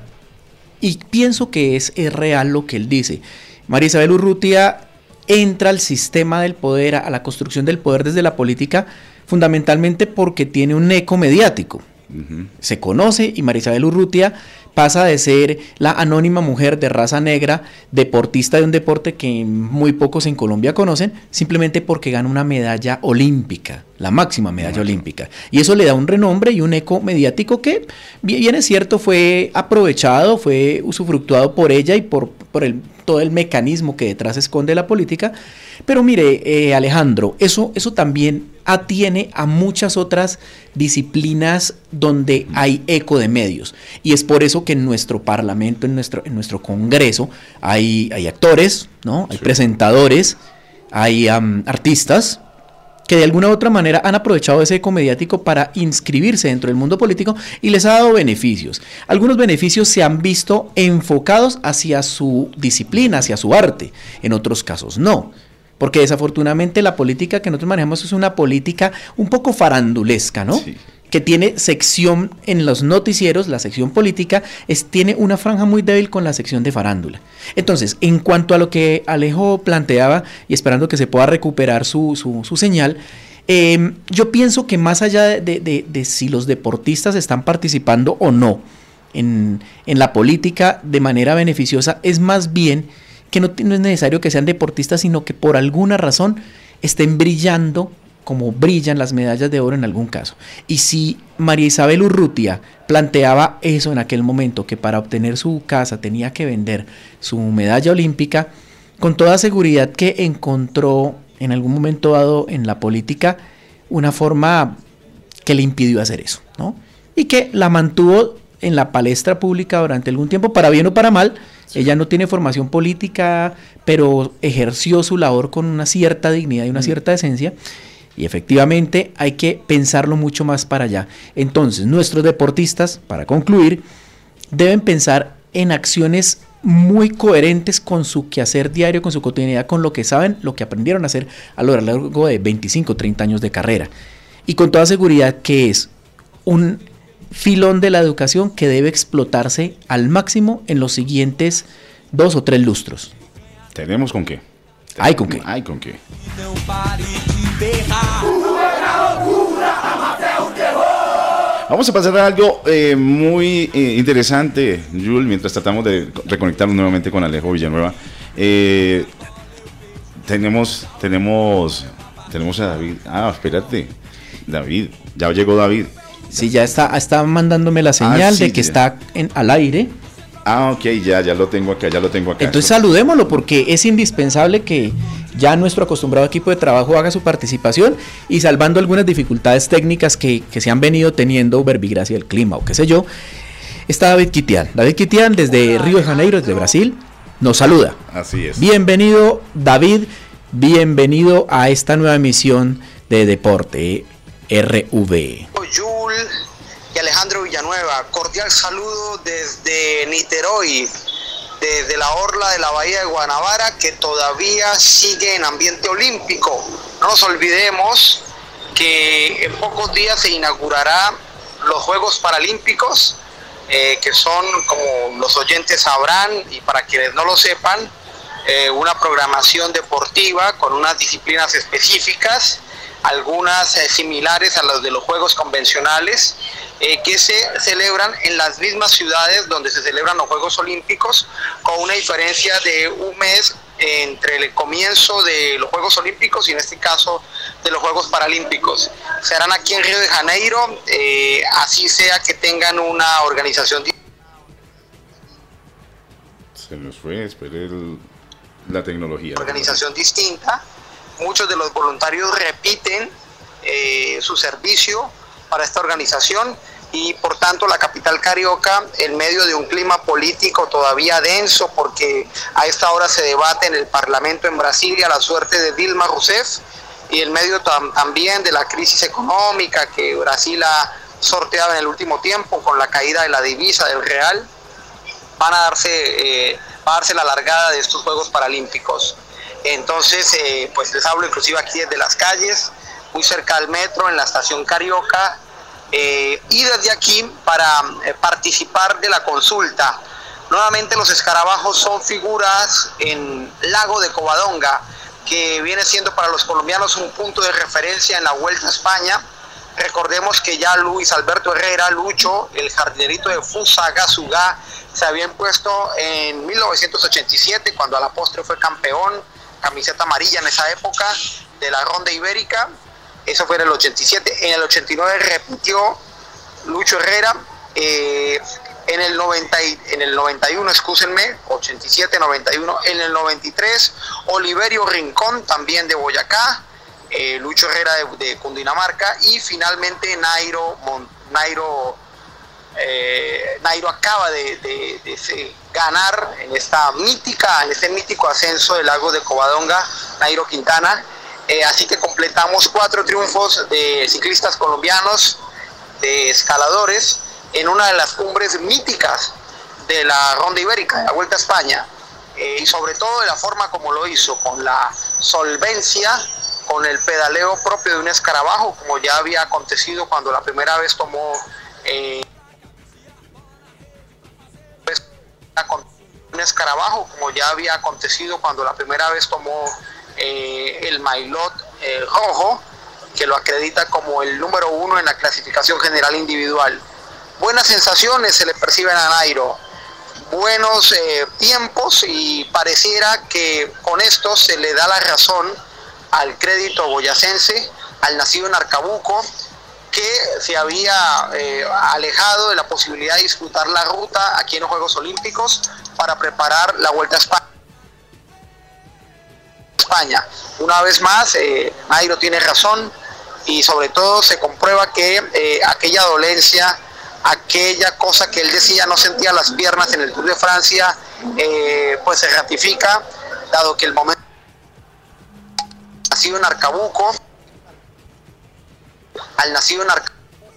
y pienso que es real lo que él dice. María Isabel Urrutia entra al sistema del poder, a la construcción del poder desde la política, fundamentalmente porque tiene un eco mediático. Se conoce, y María Isabel Urrutia pasa de ser la anónima mujer de raza negra, deportista de un deporte que muy pocos en Colombia conocen, simplemente porque gana una medalla olímpica, la máxima medalla olímpica. Y eso le da un renombre y un eco mediático que, bien es cierto, fue aprovechado, fue usufructuado por ella y por todo el mecanismo que detrás esconde la política. Pero mire, Alejandro, eso también atiene a muchas otras disciplinas donde hay eco de medios, y es por eso que en nuestro parlamento, en nuestro Congreso, hay actores, ¿no? Hay presentadores, hay artistas que de alguna u otra manera han aprovechado ese eco mediático para inscribirse dentro del mundo político, y les ha dado beneficios. Algunos beneficios se han visto enfocados hacia su disciplina, hacia su arte, en otros casos no. Porque desafortunadamente la política que nosotros manejamos es una política un poco farandulesca, ¿no? Sí. Que tiene sección en los noticieros, la sección política tiene una franja muy débil con la sección de farándula. Entonces, en cuanto a lo que Alejo planteaba, y esperando que se pueda recuperar su señal, Yo pienso que más allá de si los deportistas están participando o no en la política de manera beneficiosa, es más bien que no es necesario que sean deportistas, sino que por alguna razón estén brillando como brillan las medallas de oro en algún caso. Y si María Isabel Urrutia planteaba eso en aquel momento, que para obtener su casa tenía que vender su medalla olímpica, con toda seguridad que encontró en algún momento dado en la política una forma que le impidió hacer eso, ¿no? Y que la mantuvo en la palestra pública durante algún tiempo, para bien o para mal. Ella no tiene formación política, pero ejerció su labor con una cierta dignidad y una cierta decencia. Y efectivamente hay que pensarlo mucho más para allá. Entonces, nuestros deportistas, para concluir, deben pensar en acciones muy coherentes con su quehacer diario, con su cotidianidad, con lo que saben, lo que aprendieron a hacer a lo largo de 25, 30 años de carrera. Y con toda seguridad que es un filón de la educación que debe explotarse al máximo en los siguientes 2 o 3 lustros. ¿Tenemos con qué? Hay con qué. Hay con qué. Vamos a pasar a algo muy interesante, Jules, mientras tratamos de reconectarnos nuevamente con Alejo Villanueva. Tenemos a David. Espérate. David, ya llegó David. Sí, ya está mandándome la señal de que está al aire. Ok, ya lo tengo acá. Entonces saludémoslo, porque es indispensable que ya nuestro acostumbrado equipo de trabajo haga su participación, y salvando algunas dificultades técnicas que se han venido teniendo, verbigracia del clima o qué sé yo, está David Quitián. David Quitián, desde Río de Janeiro, desde Brasil, nos saluda. Así es. Bienvenido, David, bienvenido a esta nueva emisión de Deporte RV. Jules y Alejandro Villanueva, cordial saludo desde Niterói, desde la orla de la bahía de Guanabara, que todavía sigue en ambiente olímpico. No nos olvidemos que en pocos días se inaugurará los Juegos Paralímpicos, que son, como los oyentes sabrán, y para quienes no lo sepan, una programación deportiva con unas disciplinas específicas, algunas similares a las de los Juegos convencionales, que se celebran en las mismas ciudades donde se celebran los Juegos Olímpicos, con una diferencia de un mes entre el comienzo de los Juegos Olímpicos y en este caso de los Juegos Paralímpicos. Se harán aquí en Río de Janeiro, así sea que tengan una organización. Se nos fue, espere la tecnología. Organización distinta. Muchos de los voluntarios repiten su servicio para esta organización, y por tanto la capital carioca, en medio de un clima político todavía denso, porque a esta hora se debate en el Parlamento en Brasilia la suerte de Dilma Rousseff, y en medio también de la crisis económica que Brasil ha sorteado en el último tiempo con la caída de la divisa del real, va a darse la largada de estos Juegos Paralímpicos. Entonces, pues les hablo inclusive aquí desde las calles, muy cerca del metro, en la estación Carioca, y desde aquí para participar de la consulta. Nuevamente los escarabajos son figuras en Lago de Covadonga, que viene siendo para los colombianos un punto de referencia en la Vuelta a España. Recordemos que ya Luis Alberto Herrera, Lucho, el jardinerito de Fusagasugá, se había impuesto en 1987, cuando a la postre fue campeón, camiseta amarilla en esa época, de la Ronda Ibérica. Eso fue en el 87. En el 89 repitió Lucho Herrera. En el 91, excúsenme, 87, 91. En el 93, Oliverio Rincón, también de Boyacá. Lucho Herrera de Cundinamarca. Y finalmente Nairo acaba de ganar en este mítico ascenso del Lago de Covadonga, Nairo Quintana. Así que completamos 4 triunfos de ciclistas colombianos, de escaladores, en una de las cumbres míticas de la Ronda Ibérica, de la Vuelta a España, y sobre todo de la forma como lo hizo, con la solvencia, con el pedaleo propio de un escarabajo, como ya había acontecido cuando la primera vez tomó el maillot rojo, que lo acredita como el número 1 en la clasificación general individual. Buenas sensaciones se le perciben a Nairo, buenos tiempos, y pareciera que con esto se le da la razón al crédito boyacense, al nacido en Arcabuco, que se había alejado de la posibilidad de disputar la ruta aquí en los Juegos Olímpicos para preparar la Vuelta a España. Una vez más, Nairo tiene razón, y sobre todo se comprueba que aquella dolencia, aquella cosa que él decía no sentía las piernas en el Tour de Francia, pues se ratifica, dado que el momento nacido en Arcabuco, al nacido en Arcabuco,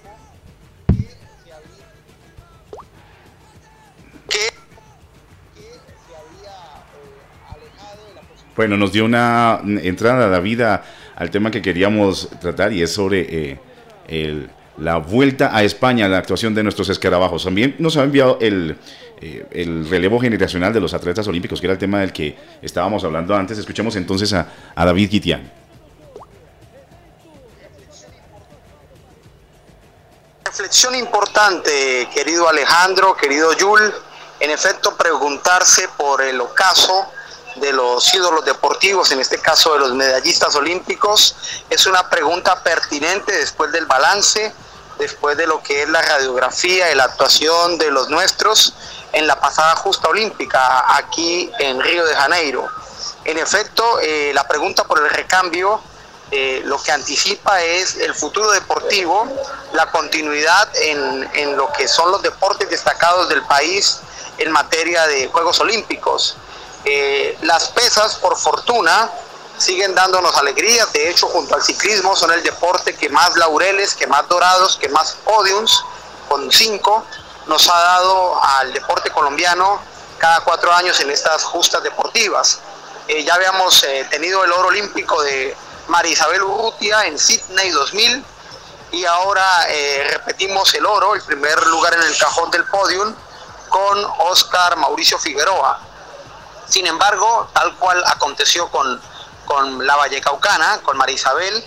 bueno, nos dio una entrada, David, al tema que queríamos tratar, y es sobre la Vuelta a España, la actuación de nuestros escarabajos. También nos ha enviado el relevo generacional de los atletas olímpicos, que era el tema del que estábamos hablando antes. Escuchemos entonces a David Guitián. Reflexión importante, querido Alejandro, querido Yul. En efecto, preguntarse por el ocaso de los ídolos deportivos, en este caso de los medallistas olímpicos, es una pregunta pertinente después del balance, después de lo que es la radiografía y la actuación de los nuestros en la pasada justa olímpica aquí en Río de Janeiro. En efecto, la pregunta por el recambio lo que anticipa es el futuro deportivo, la continuidad en lo que son los deportes destacados del país en materia de Juegos Olímpicos. Las pesas, por fortuna, siguen dándonos alegrías. De hecho, junto al ciclismo, son el deporte que más laureles, que más dorados, que más podiums, con 5, nos ha dado al deporte colombiano cada 4 años en estas justas deportivas. Ya habíamos tenido el oro olímpico de María Isabel Urrutia en Sydney 2000, y ahora repetimos el oro, el primer lugar en el cajón del podium, con Oscar Mauricio Figueroa. Sin embargo, tal cual aconteció con la vallecaucana, con María Isabel,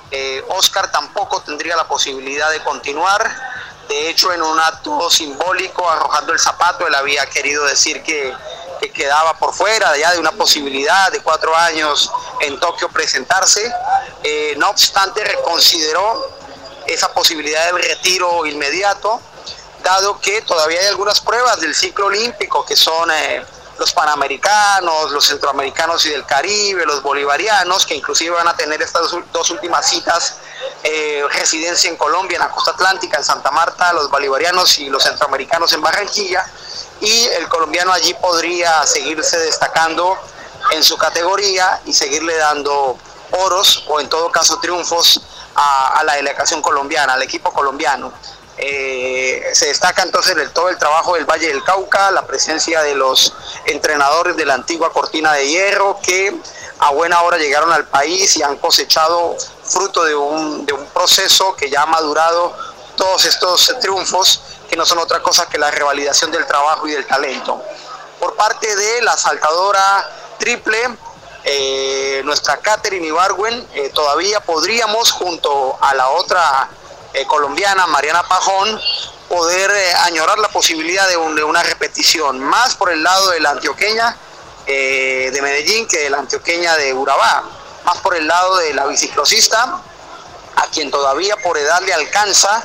Oscar tampoco tendría la posibilidad de continuar. De hecho, en un acto simbólico, arrojando el zapato, él había querido decir que quedaba por fuera ya de una posibilidad de 4 años en Tokio presentarse. No obstante, reconsideró esa posibilidad del retiro inmediato, dado que todavía hay algunas pruebas del ciclo olímpico, que son los panamericanos, los centroamericanos y del Caribe, los bolivarianos, que inclusive van a tener estas 2 últimas citas, residencia en Colombia, en la costa atlántica, en Santa Marta, los bolivarianos y los centroamericanos en Barranquilla, y el colombiano allí podría seguirse destacando en su categoría y seguirle dando oros, o en todo caso triunfos, a la delegación colombiana, al equipo colombiano. Se destaca entonces todo el trabajo del Valle del Cauca, la presencia de los entrenadores de la antigua Cortina de Hierro, que a buena hora llegaron al país y han cosechado fruto de un proceso que ya ha madurado todos estos triunfos, que no son otra cosa que la revalidación del trabajo y del talento. Por parte de la saltadora triple, nuestra Katherine Ibargüen, todavía podríamos, junto a la otra colombiana, Mariana Pajón, poder añorar la posibilidad de una repetición, más por el lado de la antioqueña de Medellín que de la antioqueña de Urabá, más por el lado de la biciclosista, a quien todavía por edad le alcanza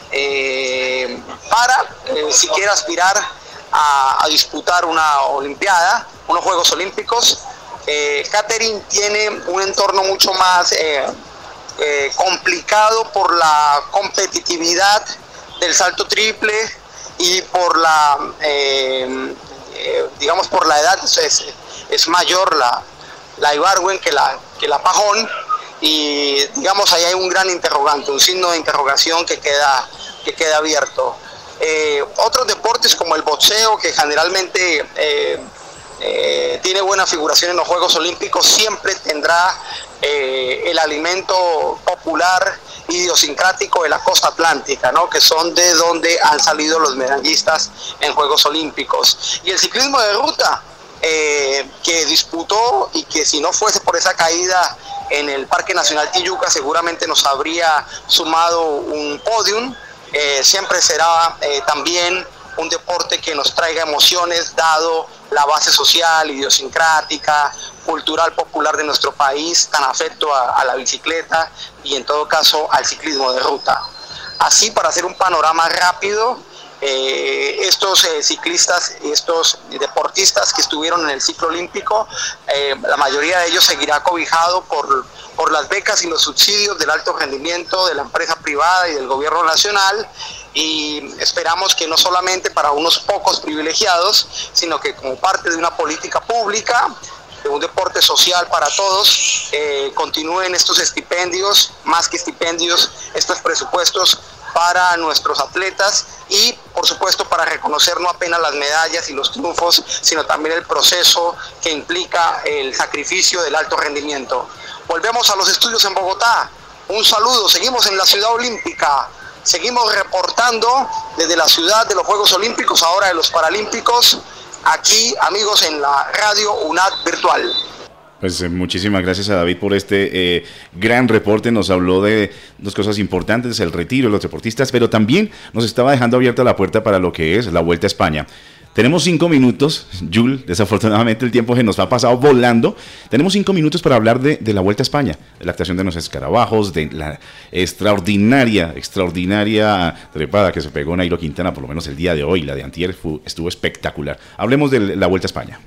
para siquiera aspirar a disputar una olimpiada, unos Juegos Olímpicos. Katherine tiene un entorno mucho más complicado por la competitividad del salto triple y por la digamos por la edad. Es mayor la Ibargüen que la Pajón, y digamos ahí hay un gran interrogante, un signo de interrogación que queda abierto. Otros deportes como el boxeo, que generalmente tiene buena figuración en los Juegos Olímpicos, siempre tendrá el alimento popular idiosincrático de la costa atlántica, ¿no? Que son de donde han salido los medallistas en Juegos Olímpicos. Y el ciclismo de ruta, que disputó, y que si no fuese por esa caída en el Parque Nacional Tijuca seguramente nos habría sumado un podium. Siempre será también un deporte que nos traiga emociones, dado la base social, idiosincrática, cultural, popular de nuestro país, tan afecto a la bicicleta y en todo caso al ciclismo de ruta. Así, para hacer un panorama rápido, estos ciclistas y estos deportistas que estuvieron en el ciclo olímpico, la mayoría de ellos seguirá cobijado por las becas y los subsidios del alto rendimiento de la empresa privada y del gobierno nacional, y esperamos que no solamente para unos pocos privilegiados, sino que como parte de una política pública, de un deporte social para todos, continúen estos estipendios, más que estipendios, estos presupuestos para nuestros atletas y por supuesto para reconocer no apenas las medallas y los triunfos, sino también el proceso que implica el sacrificio del alto rendimiento. Volvemos a los estudios en Bogotá. Un saludo, seguimos en la ciudad olímpica, seguimos reportando desde la ciudad de los Juegos Olímpicos, ahora de los Paralímpicos, aquí amigos en la radio UNAD Virtual. Pues muchísimas gracias a David por este gran reporte. Nos habló de dos cosas importantes, el retiro de los deportistas, pero también nos estaba dejando abierta la puerta para lo que es la Vuelta a España. Tenemos 5 minutos, Jules, desafortunadamente el tiempo se nos ha pasado volando. Tenemos 5 minutos para hablar de la Vuelta a España, de la actuación de los escarabajos, de la extraordinaria trepada que se pegó Nairo Quintana, por lo menos el día de hoy. La de antier estuvo espectacular. Hablemos de la Vuelta a España.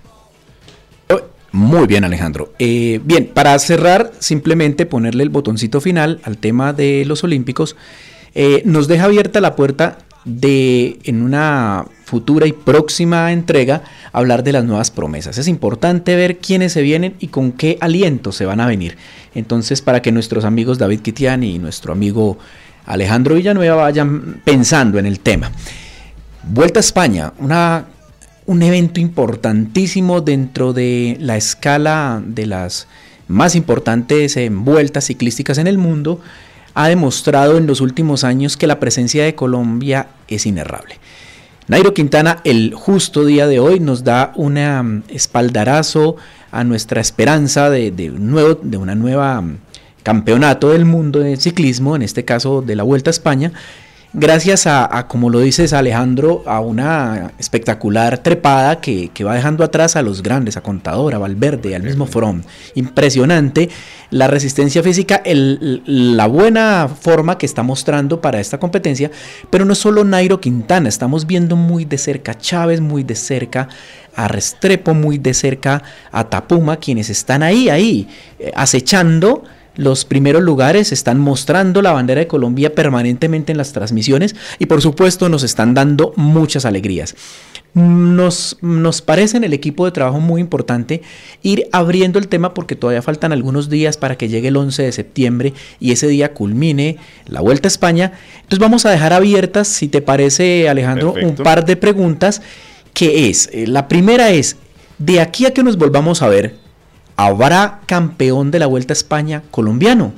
Muy bien, Alejandro. Bien, para cerrar, simplemente ponerle el botoncito final al tema de los Olímpicos. Nos deja abierta la puerta de, en una futura y próxima entrega, hablar de las nuevas promesas. Es importante ver quiénes se vienen y con qué aliento se van a venir. Entonces, para que nuestros amigos David Kitiani y nuestro amigo Alejandro Villanueva vayan pensando en el tema. Vuelta a España, un evento importantísimo dentro de la escala de las más importantes vueltas ciclísticas en el mundo. Ha demostrado en los últimos años que la presencia de Colombia es inerrable. Nairo Quintana, el justo día de hoy, nos da un espaldarazo a nuestra esperanza de una nueva campeonato del mundo de ciclismo, en este caso de la Vuelta a España, gracias a, como lo dices Alejandro, a una espectacular trepada que va dejando atrás a los grandes, a Contador, a Valverde, al mismo Froome. Impresionante la resistencia física, la buena forma que está mostrando para esta competencia, pero no solo Nairo Quintana, estamos viendo muy de cerca a Chávez, muy de cerca a Restrepo, muy de cerca a Tapuma, quienes están ahí acechando los primeros lugares, están mostrando la bandera de Colombia permanentemente en las transmisiones y por supuesto nos están dando muchas alegrías. Nos parece en el equipo de trabajo muy importante ir abriendo el tema porque todavía faltan algunos días para que llegue el 11 de septiembre y ese día culmine la Vuelta a España. Entonces vamos a dejar abiertas, si te parece, Alejandro, un par de preguntas que es, la primera es, de aquí a que nos volvamos a ver, ¿habrá campeón de la Vuelta a España colombiano?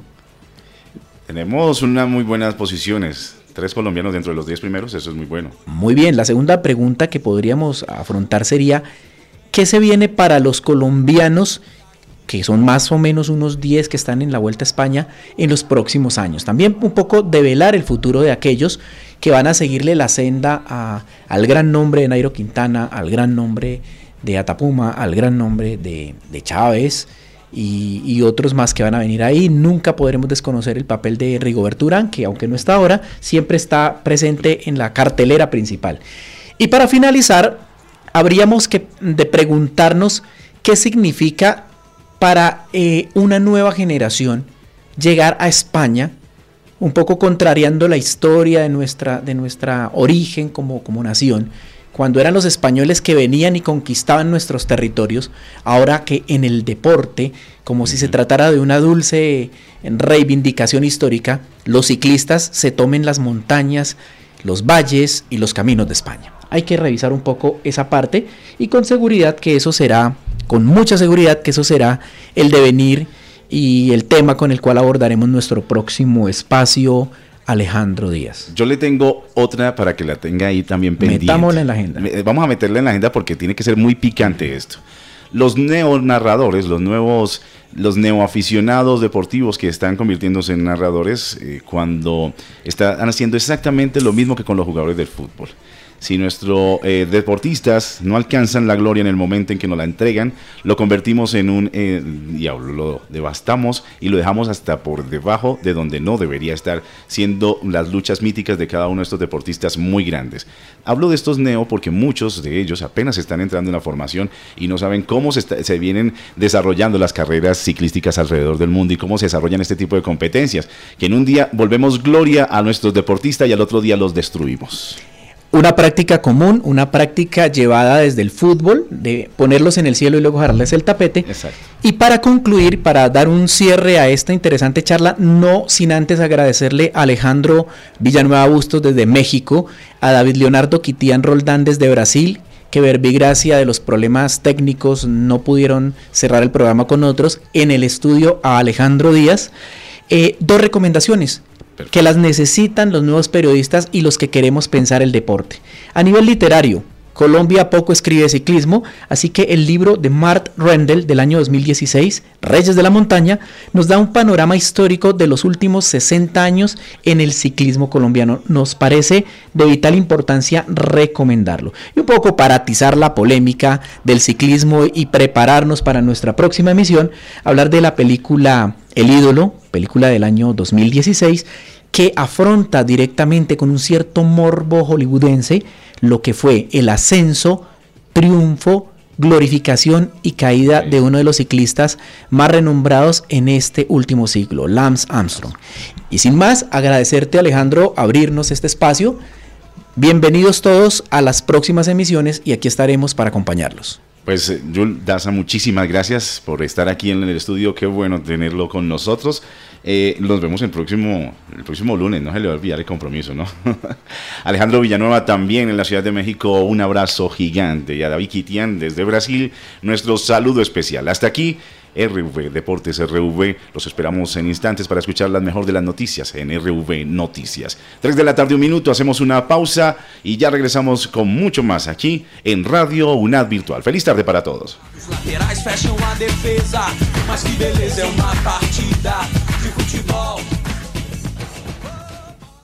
Tenemos unas muy buenas posiciones. 3 colombianos dentro de los 10 primeros, eso es muy bueno. Muy bien, la segunda pregunta que podríamos afrontar sería, ¿qué se viene para los colombianos, que son más o menos unos 10 que están en la Vuelta a España, en los próximos años? También un poco develar el futuro de aquellos que van a seguirle la senda al gran nombre de Nairo Quintana, al gran nombre de Atapuma, al gran nombre de Chávez y otros más que van a venir ahí. Nunca podremos desconocer el papel de Rigoberto Urán, que aunque no está ahora, siempre está presente en la cartelera principal. Y para finalizar, habríamos de preguntarnos qué significa para una nueva generación llegar a España, un poco contrariando la historia de nuestra origen como nación. Cuando eran los españoles que venían y conquistaban nuestros territorios, ahora que en el deporte, como si se tratara de una dulce reivindicación histórica, los ciclistas se tomen las montañas, los valles y los caminos de España. Hay que revisar un poco esa parte y con mucha seguridad que eso será el devenir y el tema con el cual abordaremos nuestro próximo espacio, Alejandro Díaz. Yo le tengo otra para que la tenga ahí también pendiente. Metámosla en la agenda. Vamos a meterla en la agenda porque tiene que ser muy picante esto. los neonarradores, los neoaficionados deportivos que están convirtiéndose en narradores cuando están haciendo exactamente lo mismo que con los jugadores del fútbol. Si nuestros deportistas no alcanzan la gloria en el momento en que nos la entregan, lo convertimos en un diablo, lo devastamos y lo dejamos hasta por debajo de donde no debería estar, siendo las luchas míticas de cada uno de estos deportistas muy grandes. Hablo de estos neo porque muchos de ellos apenas están entrando en la formación y no saben cómo se vienen desarrollando las carreras ciclísticas alrededor del mundo y cómo se desarrollan este tipo de competencias, que en un día volvemos gloria a nuestros deportistas y al otro día los destruimos. Una práctica común, una práctica llevada desde el fútbol, de ponerlos en el cielo y luego jalarles el tapete. Exacto. Y para concluir, para dar un cierre a esta interesante charla, no sin antes agradecerle a Alejandro Villanueva Bustos desde México, a David Leonardo Quitián Roldán desde Brasil, que verbigracia de los problemas técnicos no pudieron cerrar el programa con nosotros, en el estudio a Alejandro Díaz. Dos recomendaciones que las necesitan los nuevos periodistas y los que queremos pensar el deporte. A nivel literario, Colombia poco escribe de ciclismo, así que el libro de Mart Rendell del año 2016, Reyes de la Montaña, nos da un panorama histórico de los últimos 60 años en el ciclismo colombiano. Nos parece de vital importancia recomendarlo. Y un poco para atizar la polémica del ciclismo y prepararnos para nuestra próxima emisión, hablar de la película El Ídolo, película del año 2016, que afronta directamente con un cierto morbo hollywoodense lo que fue el ascenso, triunfo, glorificación y caída de uno de los ciclistas más renombrados en este último siglo, Lance Armstrong. Y sin más, agradecerte, Alejandro, abrirnos este espacio. Bienvenidos todos a las próximas emisiones y aquí estaremos para acompañarlos. Pues Jules Daza, muchísimas gracias por estar aquí en el estudio, qué bueno tenerlo con nosotros. Nos vemos el próximo lunes, no se le va a olvidar el compromiso, ¿no? Alejandro Villanueva también en la Ciudad de México, un abrazo gigante. Y a David Quitián desde Brasil, nuestro saludo especial. Hasta aquí, RV Deportes RV, los esperamos en instantes para escuchar las mejor de las noticias en RV Noticias. 3 de la tarde, 1 minuto, hacemos una pausa y ya regresamos con mucho más aquí en Radio UNAD Virtual. Feliz tarde para todos. Os laterais fecham a defesa, mas que beleza é uma partida de futebol.